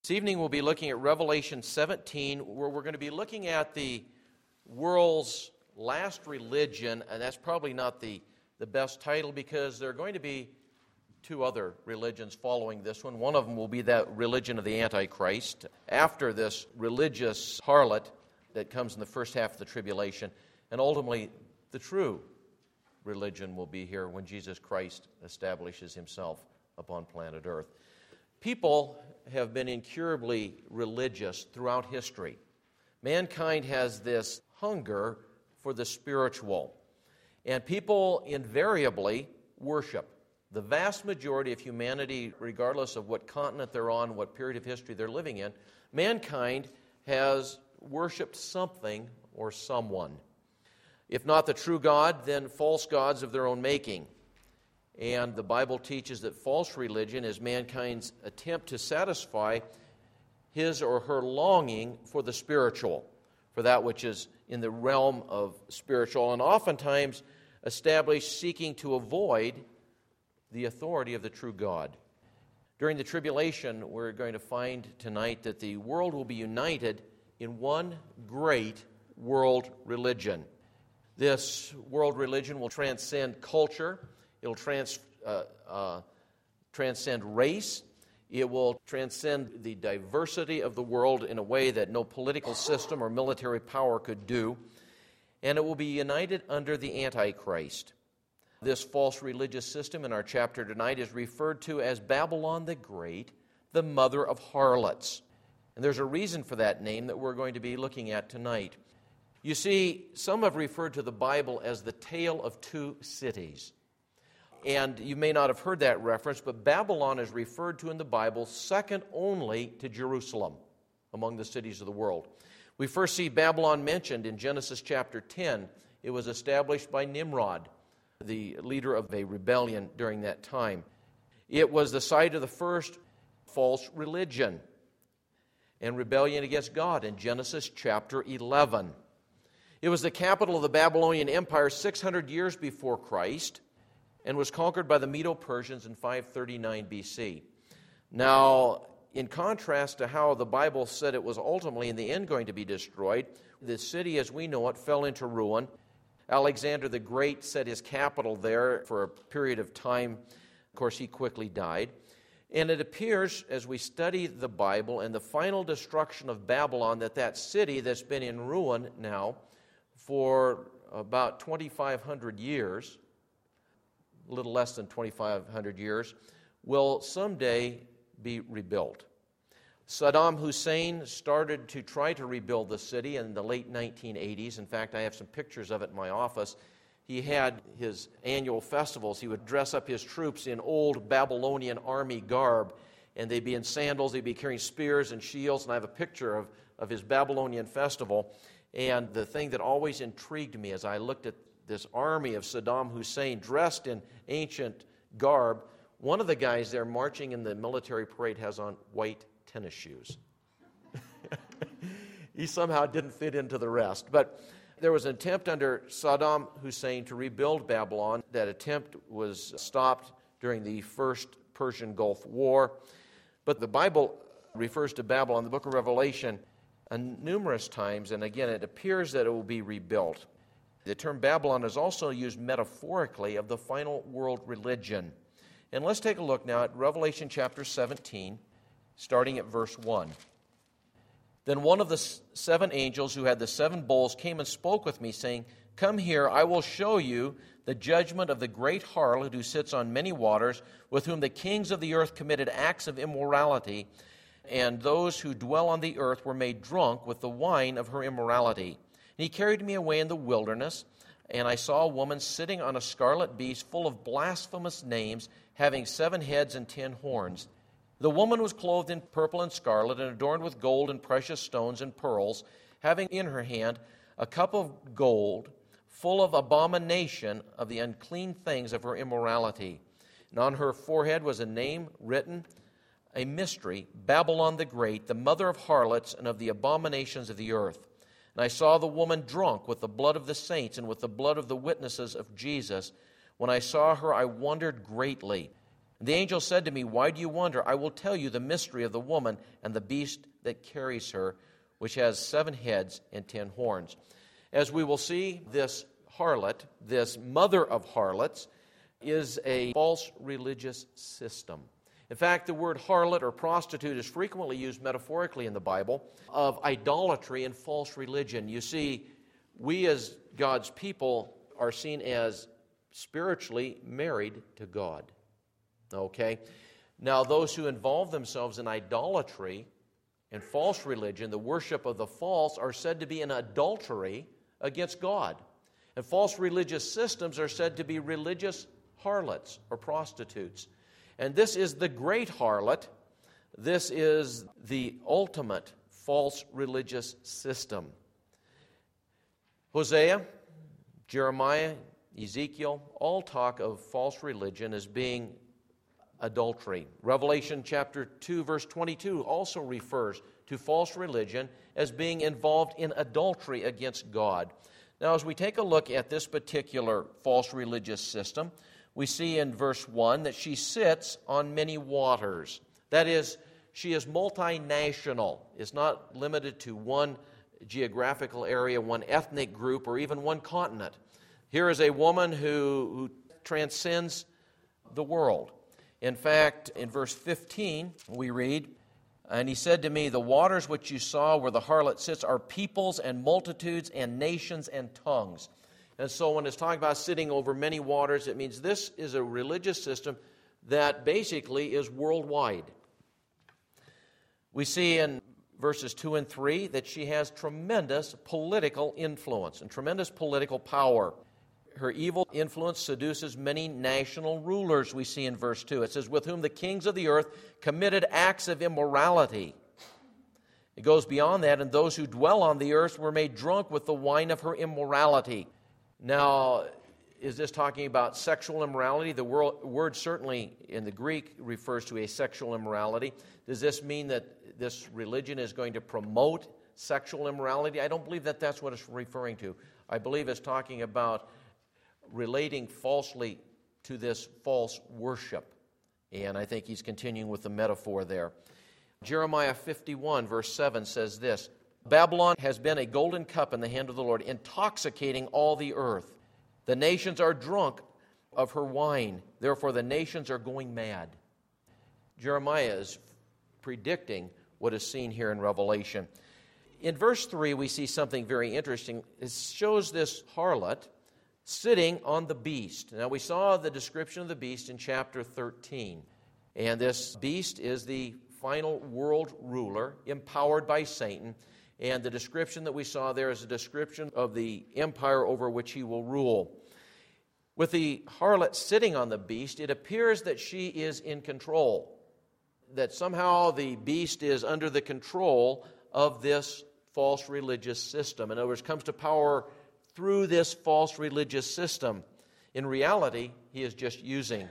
This evening we'll be looking at Revelation 17, where we're going to be looking at the world's last religion, and that's probably not the best title because there are going to be two other religions following this one. One of them will be that religion of the Antichrist after this religious harlot that comes in the first half of the tribulation, and ultimately the true religion will be here when Jesus Christ establishes himself upon planet Earth. People have been incurably religious throughout history. Mankind has this hunger for the spiritual, and people invariably worship. The vast majority of humanity, regardless of what continent they're on, what period of history they're living in, mankind has worshipped something or someone. If not the true God, then false gods of their own making. And the Bible teaches that false religion is mankind's attempt to satisfy his or her longing for the spiritual, for that which is in the realm of spiritual, and oftentimes established seeking to avoid the authority of the true God. During the tribulation, we're going to find tonight that the world will be united in one great world religion. This world religion will transcend culture. It'll transcend race. It will transcend the diversity of the world in a way that no political system or military power could do. And it will be united under the Antichrist. This false religious system in our chapter tonight is referred to as Babylon the Great, the mother of harlots. And there's a reason for that name that we're going to be looking at tonight. You see, some have referred to the Bible as the tale of two cities. And you may not have heard that reference, but Babylon is referred to in the Bible second only to Jerusalem among the cities of the world. We first see Babylon mentioned in Genesis chapter 10. It was established by Nimrod, the leader of a rebellion during that time. It was the site of the first false religion and rebellion against God in Genesis chapter 11. It was the capital of the Babylonian Empire 600 years before Christ, and was conquered by the Medo-Persians in 539 BC. Now, in contrast to how the Bible said it was ultimately in the end going to be destroyed, the city as we know it fell into ruin. Alexander the Great set his capital there for a period of time. Of course, he quickly died. And it appears, as we study the Bible and the final destruction of Babylon, that city that's been in ruin now for about 2,500 years, a little less than 2,500 years, will someday be rebuilt. Saddam Hussein started to try to rebuild the city in the late 1980s. In fact, I have some pictures of it in my office. He had his annual festivals. He would dress up his troops in old Babylonian army garb, and they'd be in sandals, they'd be carrying spears and shields, and I have a picture of his Babylonian festival. And the thing that always intrigued me as I looked at this army of Saddam Hussein dressed in ancient garb, one of the guys there marching in the military parade has on white tennis shoes. He somehow didn't fit into the rest. But there was an attempt under Saddam Hussein to rebuild Babylon. That attempt was stopped during the First Persian Gulf War. But the Bible refers to Babylon, the book of Revelation, numerous times, and again, it appears that it will be rebuilt. The term Babylon is also used metaphorically of the final world religion. And let's take a look now at Revelation chapter 17, starting at verse 1. Then one of the seven angels who had the seven bowls came and spoke with me, saying, "Come here, I will show you the judgment of the great harlot who sits on many waters, with whom the kings of the earth committed acts of immorality, and those who dwell on the earth were made drunk with the wine of her immorality. And he carried me away in the wilderness, and I saw a woman sitting on a scarlet beast full of blasphemous names, having 7 heads and 10 horns. The woman was clothed in purple and scarlet, and adorned with gold and precious stones and pearls, having in her hand a cup of gold, full of abomination of the unclean things of her immorality. And on her forehead was a name written, a mystery, Babylon the Great, the mother of harlots and of the abominations of the earth. And I saw the woman drunk with the blood of the saints and with the blood of the witnesses of Jesus. When I saw her, I wondered greatly. And the angel said to me, why do you wonder? I will tell you the mystery of the woman and the beast that carries her, which has 7 heads and 10 horns. As we will see, this harlot, this mother of harlots, is a false religious system. In fact, the word harlot or prostitute is frequently used metaphorically in the Bible of idolatry and false religion. You see, we as God's people are seen as spiritually married to God. Okay? Now, those who involve themselves in idolatry and false religion, the worship of the false, are said to be in adultery against God. And false religious systems are said to be religious harlots or prostitutes. And this is the great harlot. This is the ultimate false religious system. Hosea, Jeremiah, Ezekiel all talk of false religion as being adultery. Revelation chapter 2 verse 22 also refers to false religion as being involved in adultery against God. Now, as we take a look at this particular false religious system, we see in verse 1 that she sits on many waters. That is, she is multinational. It's not limited to one geographical area, one ethnic group, or even one continent. Here is a woman who transcends the world. In fact, in verse 15, we read, and he said to me, the waters which you saw where the harlot sits are peoples and multitudes and nations and tongues. And so when it's talking about sitting over many waters, it means this is a religious system that basically is worldwide. We see in verses 2 and 3 that she has tremendous political influence and tremendous political power. Her evil influence seduces many national rulers, we see in verse 2. It says, with whom the kings of the earth committed acts of immorality. It goes beyond that, and those who dwell on the earth were made drunk with the wine of her immorality. Now, is this talking about sexual immorality? The word certainly in the Greek refers to a sexual immorality. Does this mean that this religion is going to promote sexual immorality? I don't believe that that's what it's referring to. I believe it's talking about relating falsely to this false worship. And I think he's continuing with the metaphor there. Jeremiah 51 verse 7 says this, Babylon has been a golden cup in the hand of the Lord, intoxicating all the earth. The nations are drunk of her wine, therefore the nations are going mad. Jeremiah is predicting what is seen here in Revelation. In verse 3, we see something very interesting. It shows this harlot sitting on the beast. Now, we saw the description of the beast in chapter 13. And this beast is the final world ruler, empowered by Satan. And the description that we saw there is a description of the empire over which he will rule. With the harlot sitting on the beast, it appears that she is in control, that somehow the beast is under the control of this false religious system. In other words, comes to power through this false religious system. In reality, he is just using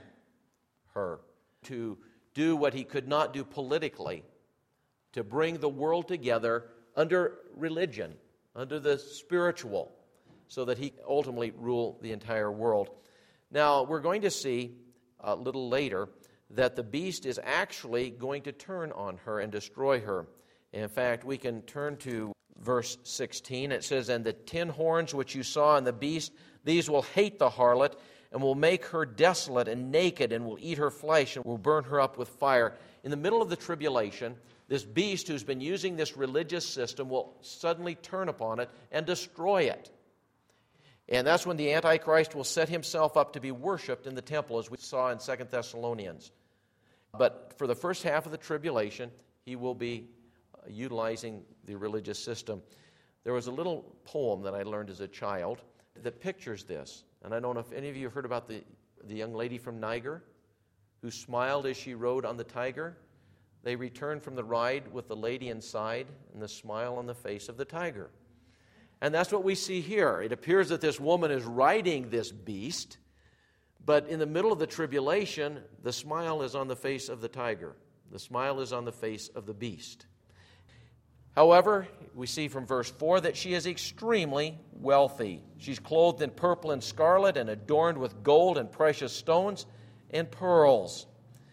her to do what he could not do politically, to bring the world together under religion, under the spiritual, so that he ultimately rule the entire world. Now, we're going to see a little later that the beast is actually going to turn on her and destroy her. In fact, we can turn to verse 16. It says, and the 10 horns which you saw in the beast, these will hate the harlot and will make her desolate and naked and will eat her flesh and will burn her up with fire. In the middle of the tribulation, this beast who's been using this religious system will suddenly turn upon it and destroy it. And that's when the Antichrist will set himself up to be worshipped in the temple, as we saw in 2 Thessalonians. But for the first half of the tribulation, he will be utilizing the religious system. There was a little poem that I learned as a child that pictures this. And I don't know if any of you have heard about the young lady from Niger who smiled as she rode on the tiger. They returned from the ride with the lady inside and the smile on the face of the tiger. And that's what we see here. It appears that this woman is riding this beast, but in the middle of the tribulation, the smile is on the face of the tiger. The smile is on the face of the beast. However, we see from verse 4 that she is extremely wealthy. She's clothed in purple and scarlet and adorned with gold and precious stones and pearls.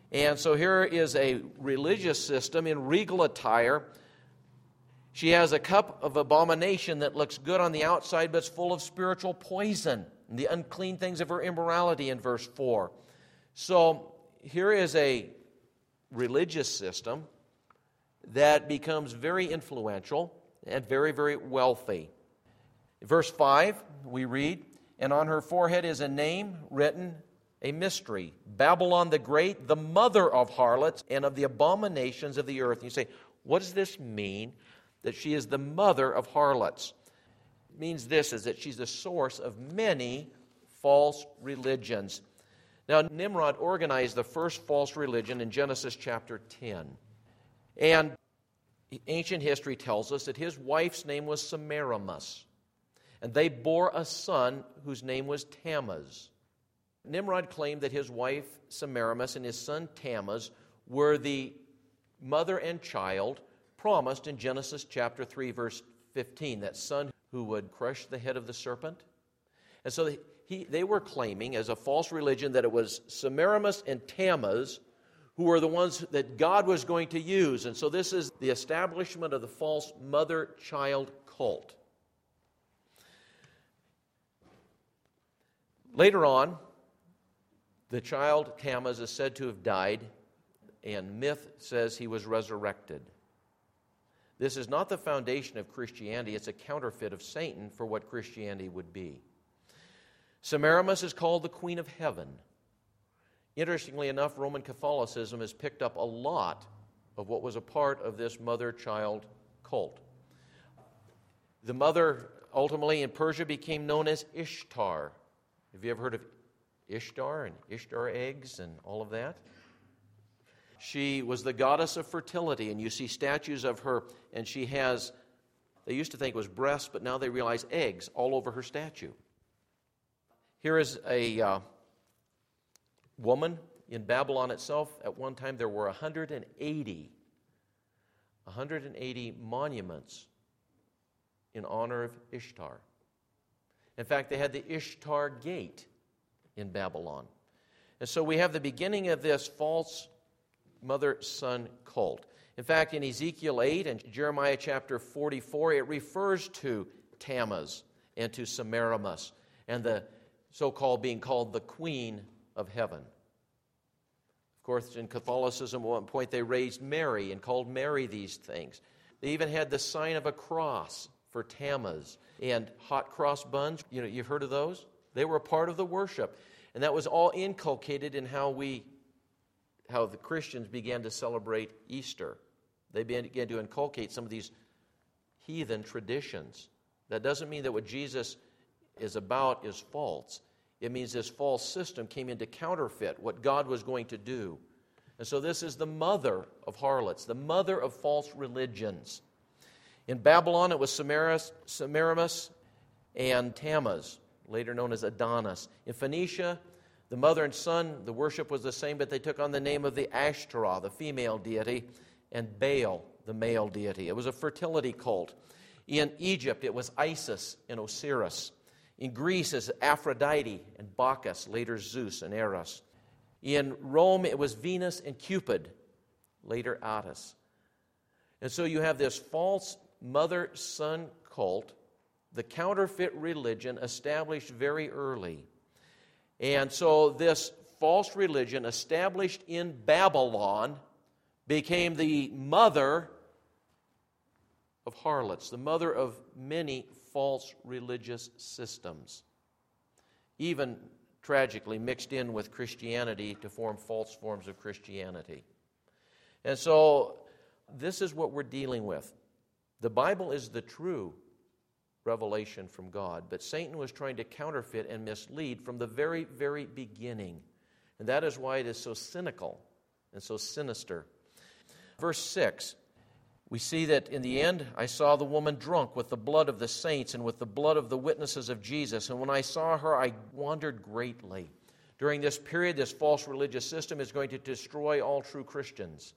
And so here is a religious system in regal attire. She has a cup of abomination that looks good on the outside, but it's full of spiritual poison, and the unclean things of her immorality in verse 4. So here is a religious system that becomes very influential and very, very wealthy. In verse 5, we read, "And on her forehead is a name written, a mystery, Babylon the Great, the mother of harlots and of the abominations of the earth." And you say, what does this mean, that she is the mother of harlots? It means this, is that she's the source of many false religions. Now, Nimrod organized the first false religion in Genesis chapter 10. And ancient history tells us that his wife's name was Semiramis. And they bore a son whose name was Tammuz. Nimrod claimed that his wife Semiramis and his son Tammuz were the mother and child promised in Genesis chapter 3, verse 15, that son who would crush the head of the serpent. And so they were claiming as a false religion that it was Semiramis and Tammuz who were the ones that God was going to use. And so this is the establishment of the false mother-child cult. Later on, the child Tammuz is said to have died, and myth says he was resurrected. This is not the foundation of Christianity. It's a counterfeit of Satan for what Christianity would be. Semiramis is called the Queen of Heaven. Interestingly enough, Roman Catholicism has picked up a lot of what was a part of this mother-child cult. The mother ultimately in Persia became known as Ishtar. Have you ever heard of Ishtar and Ishtar eggs and all of that? She was the goddess of fertility, and you see statues of her, and she has, they used to think it was breasts, but now they realize eggs all over her statue. Here is a woman in Babylon itself. At one time there were 180 monuments in honor of Ishtar. In fact, they had the Ishtar Gate in Babylon. And so we have the beginning of this false mother-son cult. In fact, in Ezekiel 8 and Jeremiah chapter 44, it refers to Tammuz and to Semiramis and the so-called being called the Queen of Heaven. Of course, in Catholicism, at one point they raised Mary and called Mary these things. They even had the sign of a cross for Tammuz and hot cross buns. You know, you've heard of those? They were a part of the worship. And that was all inculcated in how the Christians began to celebrate Easter. They began to inculcate some of these heathen traditions. That doesn't mean that what Jesus is about is false. It means this false system came in to counterfeit what God was going to do. And so this is the mother of harlots, the mother of false religions. In Babylon, it was Semiramis and Tammuz, later known as Adonis. In Phoenicia, the mother and son, the worship was the same, but they took on the name of the Ashtoreth, the female deity, and Baal, the male deity. It was a fertility cult. In Egypt, it was Isis and Osiris. In Greece, it's Aphrodite and Bacchus, later Zeus and Eros. In Rome, it was Venus and Cupid, later Attis. And so you have this false mother-son cult, the counterfeit religion established very early. And so this false religion established in Babylon became the mother of harlots, the mother of many false religious systems, even tragically mixed in with Christianity to form false forms of Christianity. And so this is what we're dealing with. The Bible is the true revelation from God, but Satan was trying to counterfeit and mislead from the very, very beginning. And that is why it is so cynical and so sinister. Verse 6, we see that in the end, I saw the woman drunk with the blood of the saints and with the blood of the witnesses of Jesus. And when I saw her, I wondered greatly. During this period, this false religious system is going to destroy all true Christians.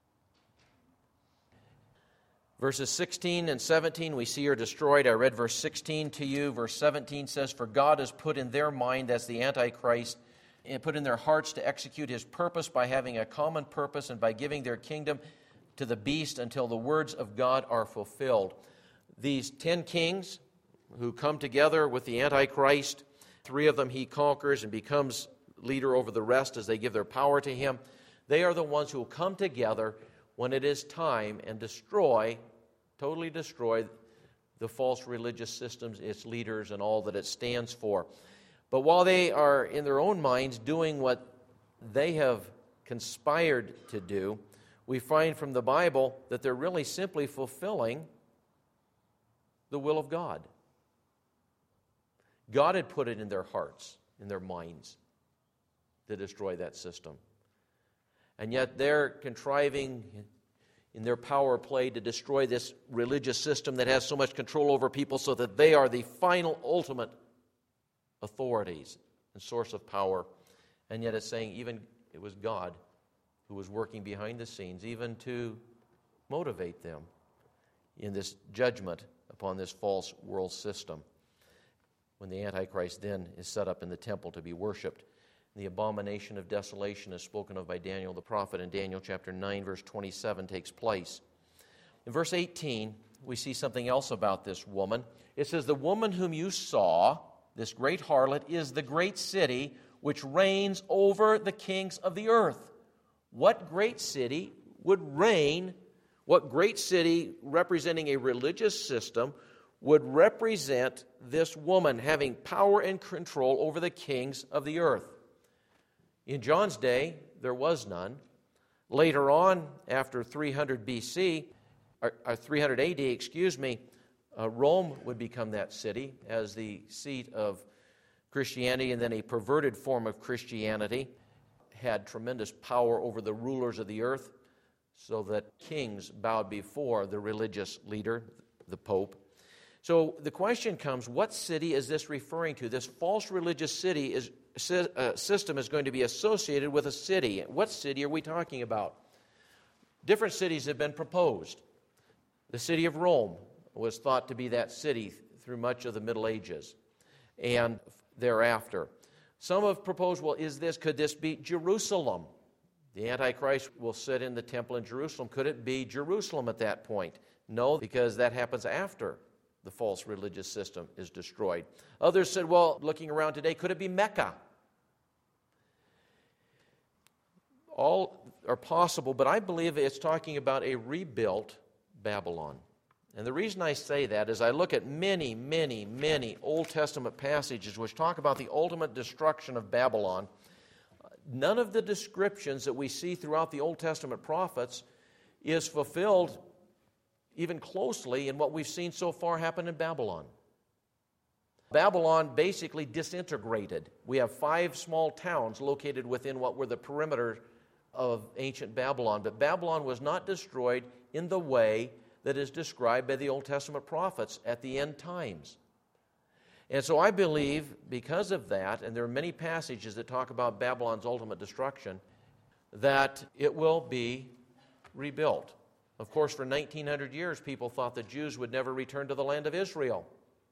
Verses 16 and 17, we see are destroyed. I read verse 16 to you. Verse 17 says, "For God has put in their mind, as the Antichrist, and put in their hearts to execute his purpose by having a common purpose and by giving their kingdom to the beast until the words of God are fulfilled. These 10 kings who come together with the Antichrist, 3 of them he conquers and becomes leader over the rest as they give their power to him. They are the ones who will come together when it is time and totally destroy the false religious systems, its leaders, and all that it stands for. But while they are in their own minds doing what they have conspired to do, we find from the Bible that they're really simply fulfilling the will of God. God had put it in their hearts, in their minds, to destroy that system. And yet they're contriving in their power play to destroy this religious system that has so much control over people so that they are the final, ultimate authorities and source of power. And yet it's saying even it was God who was working behind the scenes even to motivate them in this judgment upon this false world system. When the Antichrist then is set up in the temple to be worshipped, the abomination of desolation is spoken of by Daniel the prophet in Daniel chapter 9, verse 27 takes place. In verse 18, we see something else about this woman. It says, "The woman whom you saw, this great harlot, is the great city which reigns over the kings of the earth." What great city would reign? What great city representing a religious system would represent this woman having power and control over the kings of the earth? In John's day, there was none. Later on, after 300 BC, or 300 AD, Rome would become that city as the seat of Christianity, and then a perverted form of Christianity had tremendous power over the rulers of the earth, so that kings bowed before the religious leader, the Pope. So the question comes, what city is this referring to? This false religious system is going to be associated with a city. What city are we talking about? Different cities have been proposed. The city of Rome was thought to be that city through much of the Middle Ages and thereafter. Some have proposed, could this be Jerusalem? The Antichrist will sit in the temple in Jerusalem. Could it be Jerusalem at that point? No, because that happens after the false religious system is destroyed. Others said, looking around today, could it be Mecca? All are possible, but I believe it's talking about a rebuilt Babylon. And the reason I say that is I look at many, many, many Old Testament passages which talk about the ultimate destruction of Babylon. None of the descriptions that we see throughout the Old Testament prophets is fulfilled even closely in what we've seen so far happen in Babylon. Babylon basically disintegrated. We have 5 small towns located within what were the perimeter of ancient Babylon, but Babylon was not destroyed in the way that is described by the Old Testament prophets at the end times. And so I believe because of that, and there are many passages that talk about Babylon's ultimate destruction, that it will be rebuilt. Of course, for 1900 years, people thought the Jews would never return to the land of Israel.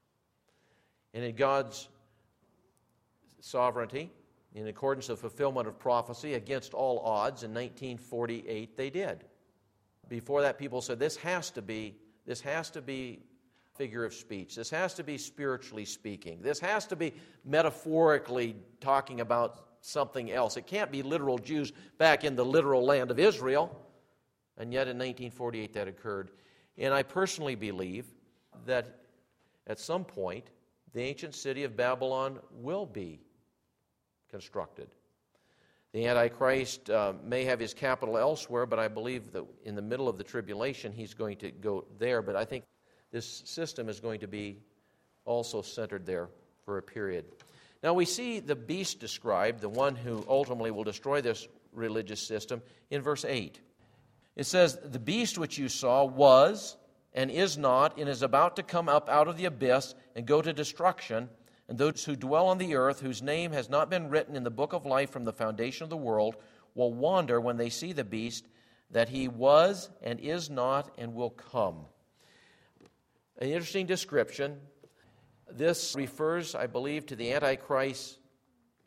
And in God's sovereignty, in accordance with fulfillment of prophecy, against all odds, in 1948 they did. Before that, people said, this has to be figure of speech. This has to be spiritually speaking. This has to be metaphorically talking about something else. It can't be literal Jews back in the literal land of Israel. And yet in 1948 that occurred. And I personally believe that at some point the ancient city of Babylon will be constructed. The Antichrist may have his capital elsewhere, but I believe that in the middle of the tribulation he's going to go there. But I think this system is going to be also centered there for a period. Now we see the beast described, the one who ultimately will destroy this religious system, in verse 8. It says, "The beast which you saw was and is not and is about to come up out of the abyss and go to destruction, and those who dwell on the earth, whose name has not been written in the book of life from the foundation of the world, will wonder when they see the beast, that he was and is not and will come." An interesting description. This refers, I believe, to the Antichrist's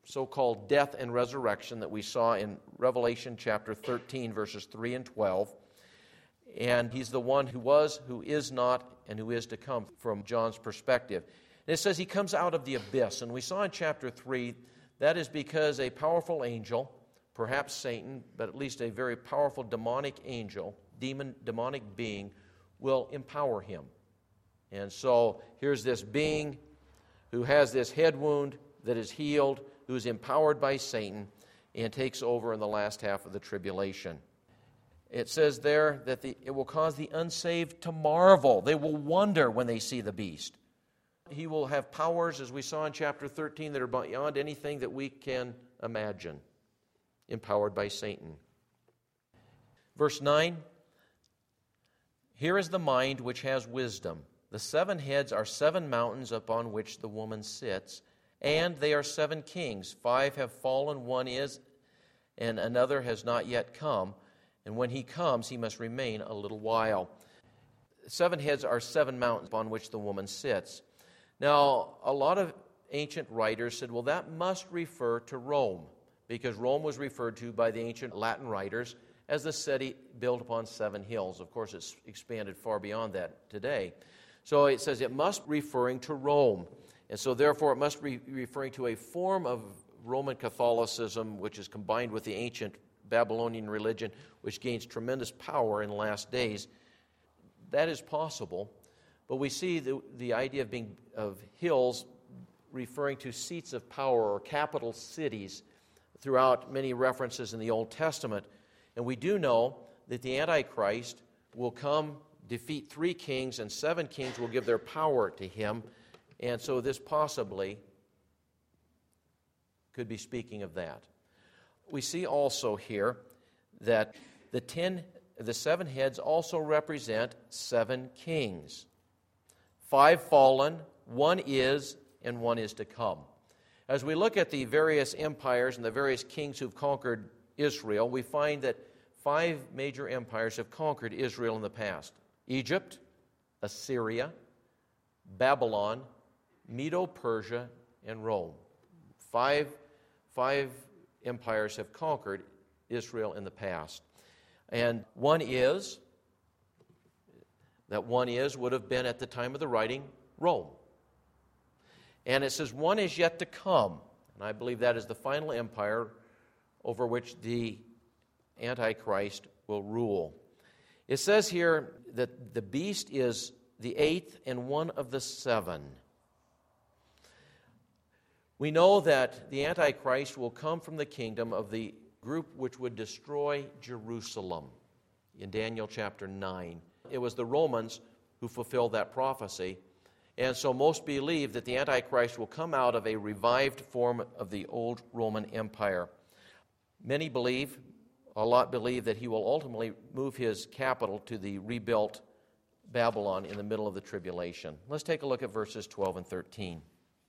so-called death and resurrection that we saw in Revelation chapter 13, verses 3 and 12. And he's the one who was, who is not, and who is to come from John's perspective. And it says he comes out of the abyss. And we saw in chapter 3, that is because a powerful angel, perhaps Satan, but at least a very powerful demonic angel, demonic being, will empower him. And so here's this being who has this head wound that is healed, who is empowered by Satan, and takes over in the last half of the tribulation. It says there that it will cause the unsaved to marvel. They will wonder when they see the beast. He will have powers, as we saw in chapter 13, that are beyond anything that we can imagine, empowered by Satan. Verse 9, here is the mind which has wisdom. The 7 heads are 7 mountains upon which the woman sits, and they are 7 kings. 5 have fallen, 1 is, and another has not yet come. And when he comes, he must remain a little while. 7 heads are 7 mountains upon which the woman sits. Now, a lot of ancient writers said, well, that must refer to Rome, because Rome was referred to by the ancient Latin writers as the city built upon 7 hills. Of course, it's expanded far beyond that today. So it says it must referring to Rome. And so therefore it must be referring to a form of Roman Catholicism which is combined with the ancient Babylonian religion, which gains tremendous power in the last days. That is possible, but we see the idea of hills referring to seats of power or capital cities throughout many references in the Old Testament. And we do know that the Antichrist will come, defeat 3 kings, and 7 kings will give their power to him. And so this possibly could be speaking of that. We see also here that the 7 heads also represent 7 kings. 5 fallen, 1 is, and 1 is to come. As we look at the various empires and the various kings who've conquered Israel, we find that 5 major empires have conquered Israel in the past. Egypt, Assyria, Babylon, Medo-Persia, and Rome. 5 empires have conquered Israel in the past. And 1 is would have been at the time of the writing Rome. And it says 1 is yet to come. And I believe that is the final empire over which the Antichrist will rule. It says here that the beast is the 8th and 1 of the 7. We know that the Antichrist will come from the kingdom of the group which would destroy Jerusalem in Daniel chapter 9. It was the Romans who fulfilled that prophecy. And so most believe that the Antichrist will come out of a revived form of the old Roman Empire. Many believe, a lot believe, that he will ultimately move his capital to the rebuilt Babylon in the middle of the tribulation. Let's take a look at verses 12 and 13.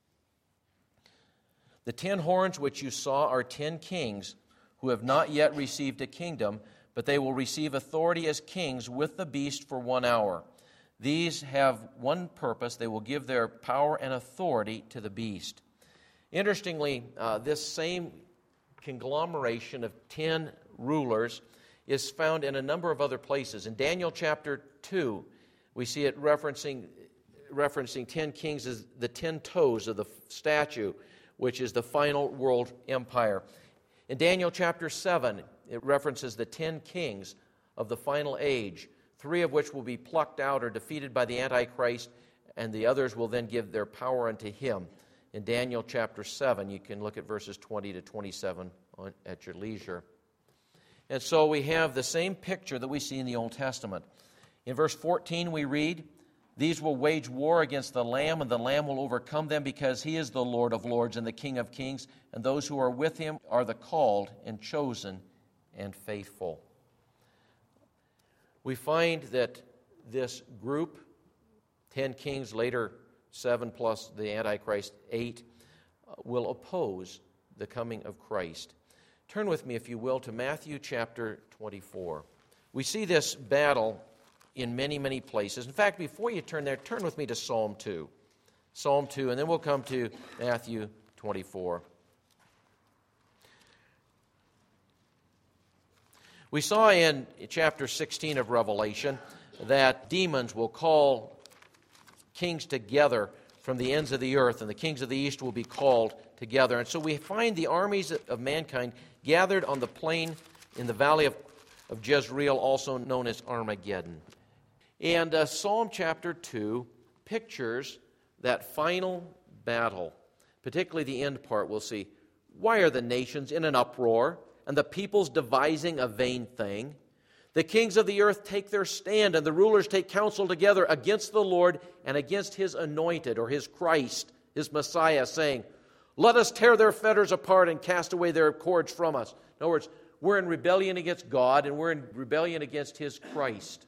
The 10 horns which you saw are 10 kings who have not yet received a kingdom, but they will receive authority as kings with the beast for 1 hour. These have one purpose: they will give their power and authority to the beast. Interestingly, this same conglomeration of 10 rulers is found in a number of other places. In Daniel chapter 2, we see it referencing 10 kings as the 10 toes of the statue, which is the final world empire. In Daniel chapter 7, it references the 10 kings of the final age, 3 of which will be plucked out or defeated by the Antichrist, and the others will then give their power unto him. In Daniel chapter 7, you can look at verses 20 to 27 at your leisure. And so we have the same picture that we see in the Old Testament. In verse 14 we read, "These will wage war against the Lamb, and the Lamb will overcome them, because he is the Lord of lords and the King of kings, and those who are with him are the called and chosen and faithful." We find that this group, 10 kings, later 7 plus the Antichrist, 8, will oppose the coming of Christ. Turn with me, if you will, to Matthew chapter 24. We see this battle in many, many places. In fact, before you turn there, turn with me to Psalm 2. Psalm 2, and then we'll come to Matthew 24. We saw in chapter 16 of Revelation that demons will call kings together from the ends of the earth, and the kings of the east will be called together. And so we find the armies of mankind gathered on the plain in the valley of Jezreel, also known as Armageddon. And Psalm chapter 2 pictures that final battle, particularly the end part. We'll see, why are the nations in an uproar, and the peoples devising a vain thing? The kings of the earth take their stand, and the rulers take counsel together against the Lord and against His anointed, or His Christ, His Messiah, saying, let us tear their fetters apart and cast away their cords from us. In other words, we're in rebellion against God, and we're in rebellion against His Christ.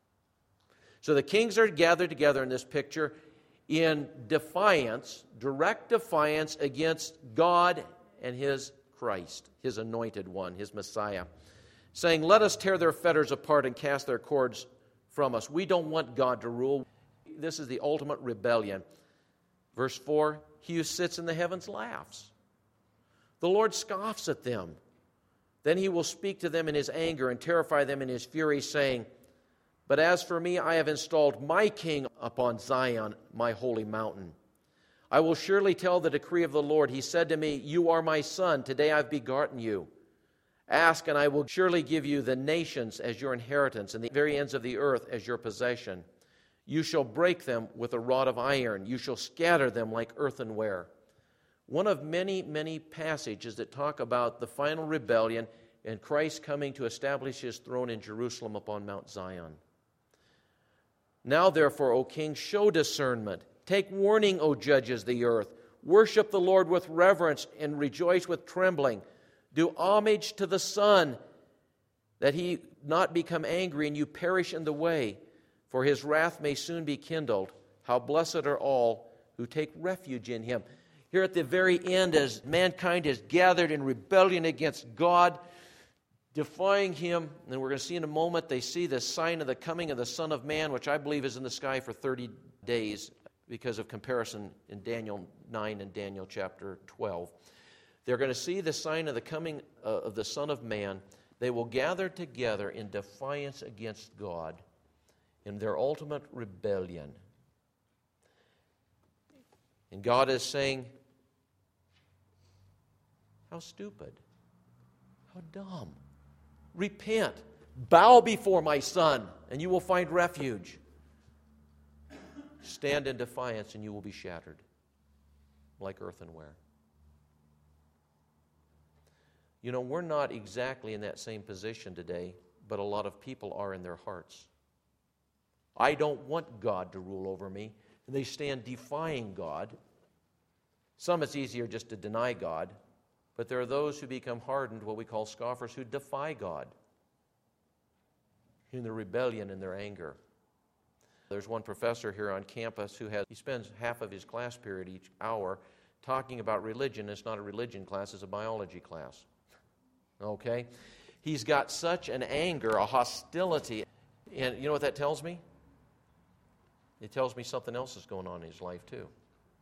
So the kings are gathered together in this picture in defiance, direct defiance against God and His Christ, His anointed one, His Messiah, saying, let us tear their fetters apart and cast their cords from us. We don't want God to rule. This is the ultimate rebellion. Verse 4, he who sits in the heavens laughs. The Lord scoffs at them. Then He will speak to them in His anger and terrify them in His fury, saying, but as for me, I have installed my king upon Zion, my holy mountain. I will surely tell the decree of the Lord. He said to me, you are my son. Today I've begotten you. Ask, and I will surely give you the nations as your inheritance, and the very ends of the earth as your possession. You shall break them with a rod of iron. You shall scatter them like earthenware. One of many, many passages that talk about the final rebellion and Christ coming to establish His throne in Jerusalem upon Mount Zion. Now, therefore, O king, show discernment. Take warning, O judges of the earth. Worship the Lord with reverence and rejoice with trembling. Do homage to the Son, that He not become angry and you perish in the way, for His wrath may soon be kindled. How blessed are all who take refuge in Him. Here at the very end, as mankind is gathered in rebellion against God, defying Him, and we're going to see in a moment, they see the sign of the coming of the Son of Man, which I believe is in the sky for 30 days because of comparison in Daniel 9 and Daniel chapter 12. They're going to see the sign of the coming of the Son of Man. They will gather together in defiance against God in their ultimate rebellion. And God is saying, how stupid, how dumb. Repent, bow before my Son, and you will find refuge. Stand in defiance, and you will be shattered like earthenware. You know, we're not exactly in that same position today, but a lot of people are in their hearts. I don't want God to rule over me, and they stand defying God. Some it's easier just to deny God, but there are those who become hardened, what we call scoffers, who defy God in their rebellion and their anger. There's one professor here on campus he spends half of his class period each hour talking about religion. It's not a religion class, it's a biology class. Okay? He's got such an anger, a hostility. And you know what that tells me? It tells me something else is going on in his life too.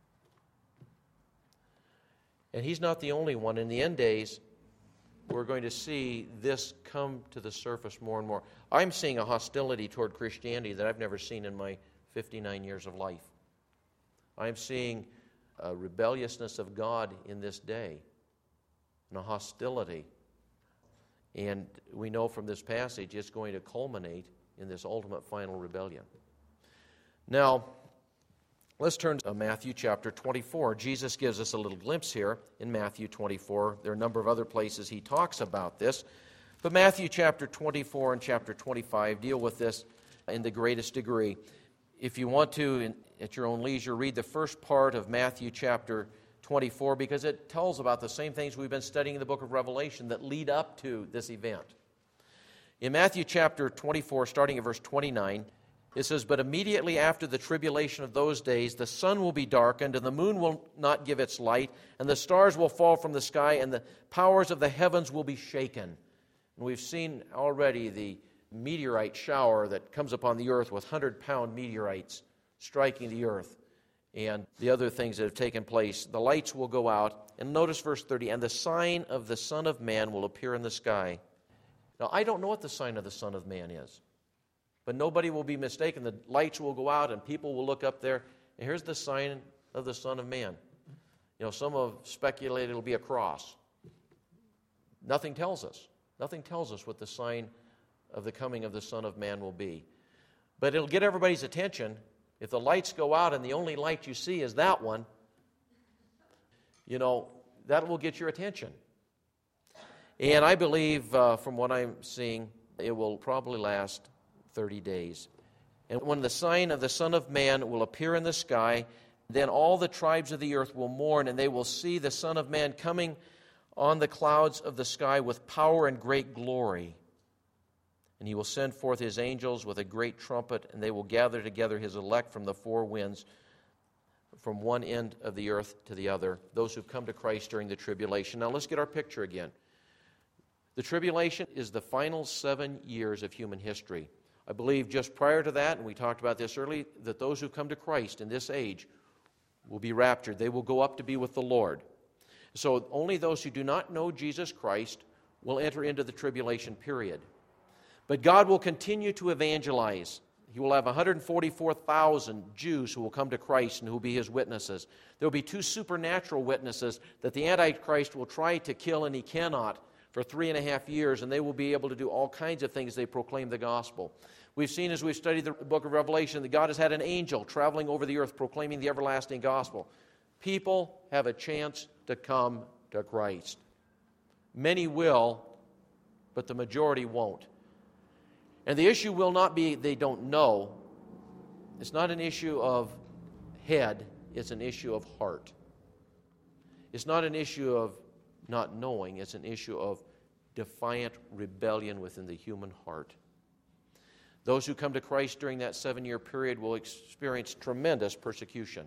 And he's not the only one. In the end days, we're going to see this come to the surface more and more. I'm seeing a hostility toward Christianity that I've never seen in my 59 years of life. I'm seeing a rebelliousness of God in this day and a hostility. And we know from this passage it's going to culminate in this ultimate final rebellion. Now, let's turn to Matthew chapter 24. Jesus gives us a little glimpse here in Matthew 24. There are a number of other places he talks about this. But Matthew chapter 24 and chapter 25 deal with this in the greatest degree. If you want to, at your own leisure, read the first part of Matthew chapter 24 because it tells about the same things we've been studying in the book of Revelation that lead up to this event. In Matthew chapter 24, starting at verse 29, it says, "But immediately after the tribulation of those days, the sun will be darkened, and the moon will not give its light, and the stars will fall from the sky, and the powers of the heavens will be shaken." And we've seen already the meteorite shower that comes upon the earth with 100-pound meteorites striking the earth, and the other things that have taken place. The lights will go out, and notice verse 30, "And the sign of the Son of Man will appear in the sky." Now, I don't know what the sign of the Son of Man is, but nobody will be mistaken. The lights will go out and people will look up there, and here's the sign of the Son of Man. Some have speculated it'll be a cross. Nothing tells us. Nothing tells us what the sign of the coming of the Son of Man will be. But it'll get everybody's attention. If the lights go out and the only light you see is that one, that will get your attention. And I believe, from what I'm seeing, it will probably last 30 days. And when the sign of the Son of Man will appear in the sky, then all the tribes of the earth will mourn, and they will see the Son of Man coming on the clouds of the sky with power and great glory. And he will send forth his angels with a great trumpet, and they will gather together his elect from the four winds, from one end of the earth to the other, those who've come to Christ during the tribulation. Now let's get our picture again. The tribulation is the final 7 years of human history. I believe just prior to that, and we talked about this early, that those who come to Christ in this age will be raptured. They will go up to be with the Lord. So only those who do not know Jesus Christ will enter into the tribulation period. But God will continue to evangelize. He will have 144,000 Jews who will come to Christ and who will be his witnesses. There will be 2 supernatural witnesses that the Antichrist will try to kill, and he cannot, for 3.5 years, and they will be able to do all kinds of things. They proclaim the gospel. We've seen as we've studied the book of Revelation that God has had an angel traveling over the earth proclaiming the everlasting gospel. People have a chance to come to Christ. Many will, but the majority won't. And the issue will not be they don't know. It's not an issue of head, it's an issue of heart. It's not an issue of not knowing, it's an issue of defiant rebellion within the human heart. Those who come to Christ during that 7-year period will experience tremendous persecution.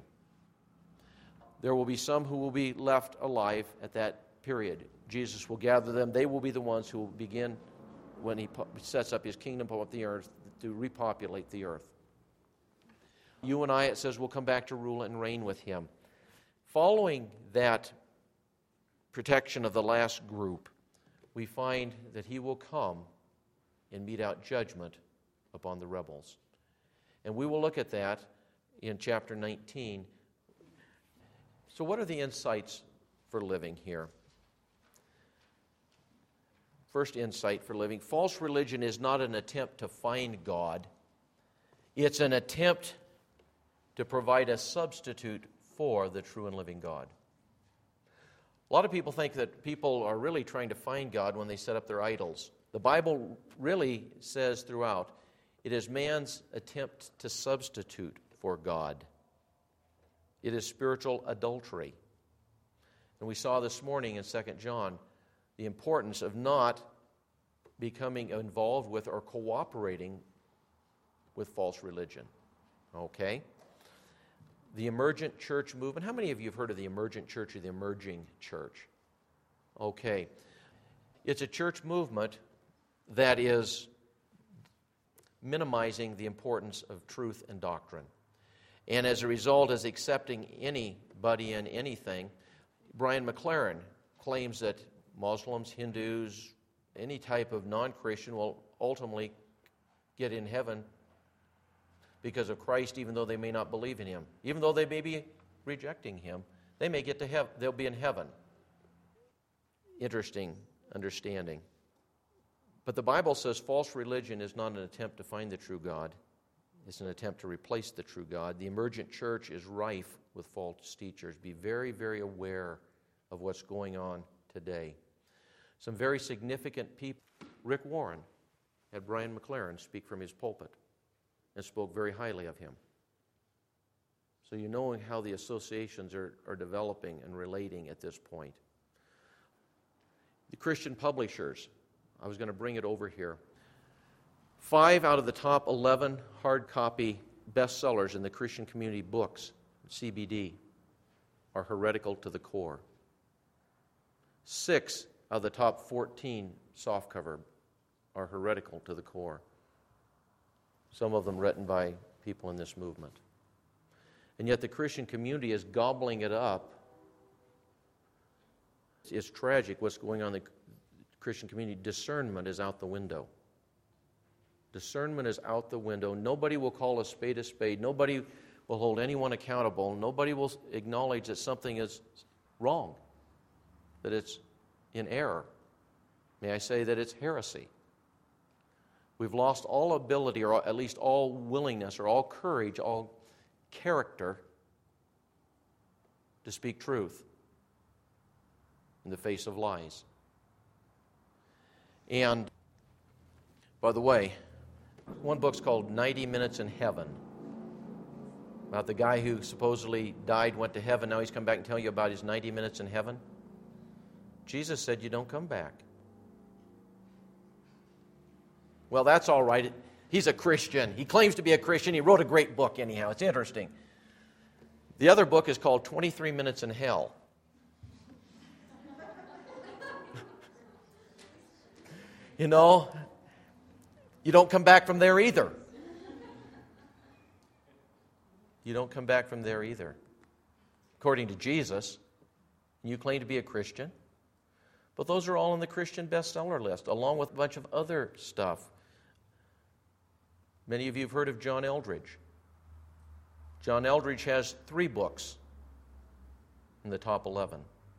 There will be some who will be left alive at that period. Jesus will gather them. They will be the ones who will begin, when he sets up his kingdom upon the earth, to repopulate the earth. You and I, it says, will come back to rule and reign with him. Following that protection of the last group, we find that he will come and mete out judgment upon the rebels. And we will look at that in chapter 19. So what are the insights for living here? First insight for living: false religion is not an attempt to find God. It's an attempt to provide a substitute for the true and living God. A lot of people think that people are really trying to find God when they set up their idols. The Bible really says throughout, it is man's attempt to substitute for God. It is spiritual adultery. And we saw this morning in 2 John the importance of not becoming involved with or cooperating with false religion. Okay? The emergent church movement. How many of you have heard of the emergent church or the emerging church? Okay. It's a church movement that is minimizing the importance of truth and doctrine. And as a result, is accepting anybody and anything. Brian McLaren claims that Muslims, Hindus, any type of non-Christian will ultimately get in heaven because of Christ, even though they may not believe in him. Even though they may be rejecting him, they may get to heaven. They'll be in heaven. Interesting understanding. But the Bible says false religion is not an attempt to find the true God. It's an attempt to replace the true God. The emergent church is rife with false teachers. Be very, very aware of what's going on today. Some very significant people. Rick Warren had Brian McLaren speak from his pulpit and spoke very highly of him. So you know how the associations are developing and relating at this point. The Christian publishers, I was going to bring it over here. 5 out of the top 11 hard copy bestsellers in the Christian community books, CBD, are heretical to the core. 6 of the top 14 softcover are heretical to the core. Some of them written by people in this movement. And yet the Christian community is gobbling it up. It's tragic what's going on in the Christian community, discernment is out the window. Discernment is out the window. Nobody will call a spade a spade. Nobody will hold anyone accountable. Nobody will acknowledge that something is wrong, that it's in error. May I say that it's heresy? We've lost all ability, or at least all willingness, or all courage, all character to speak truth in the face of lies. And, by the way, one book's called 90 Minutes in Heaven, about the guy who supposedly died, went to heaven, now he's come back and telling you about his 90 minutes in heaven. Jesus said you don't come back. Well, that's all right. He's a Christian. He claims to be a Christian. He wrote a great book anyhow. It's interesting. The other book is called 23 Minutes in Hell. You know, you don't come back from there either. You don't come back from there either. According to Jesus, you claim to be a Christian, but those are all on the Christian bestseller list, along with a bunch of other stuff. Many of you have heard of John Eldredge. John Eldredge has 3 books in the top 11.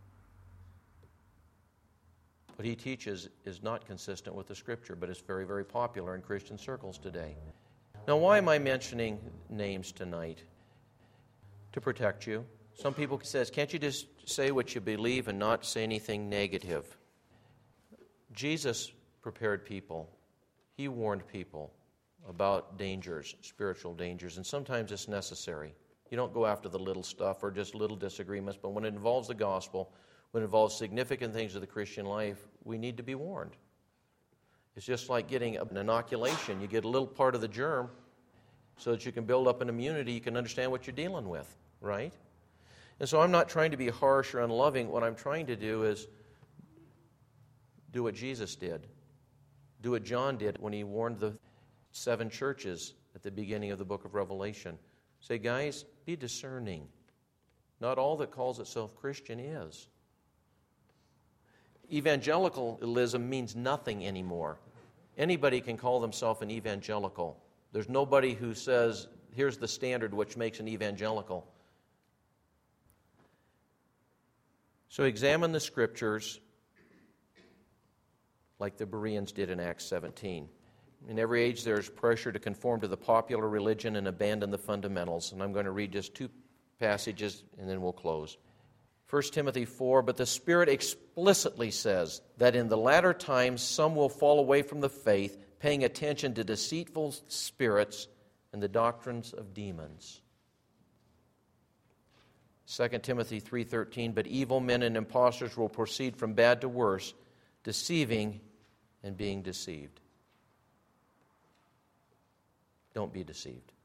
What he teaches is not consistent with the Scripture, but it's very, very popular in Christian circles today. Now, why am I mentioning names tonight? To protect you. Some people say, can't you just say what you believe and not say anything negative? Jesus prepared people. He warned people about dangers, spiritual dangers, and sometimes it's necessary. You don't go after the little stuff or just little disagreements, but when it involves the gospel, when it involves significant things of the Christian life, we need to be warned. It's just like getting an inoculation. You get a little part of the germ so that you can build up an immunity, you can understand what you're dealing with, right? And so I'm not trying to be harsh or unloving. What I'm trying to do is do what Jesus did. Do what John did when he warned the 7 churches at the beginning of the book of Revelation. Say, guys, be discerning. Not all that calls itself Christian is. Evangelicalism means nothing anymore. Anybody can call themselves an evangelical. There's nobody who says, here's the standard which makes an evangelical. So examine the Scriptures like the Bereans did in Acts 17. In every age there's pressure to conform to the popular religion and abandon the fundamentals. And I'm going to read just 2 passages and then we'll close. 1 Timothy 4, but the Spirit explicitly says that in the latter times some will fall away from the faith, paying attention to deceitful spirits and the doctrines of demons. 2 Timothy 3:13, but evil men and impostors will proceed from bad to worse, deceiving and being deceived. Don't be deceived.